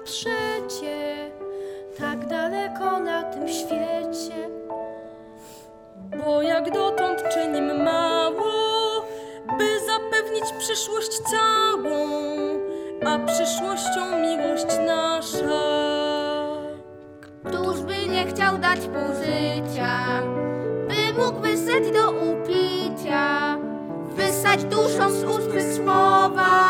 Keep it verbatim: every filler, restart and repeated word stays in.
przecie tak daleko na tym świecie. Bo jak dotąd czynimy mało, by zapewnić przyszłość całą, a przyszłością miłość nasza. Któż by nie chciał dać pół życia, by mógł wysać do upicia, wysać duszą z ust słowa.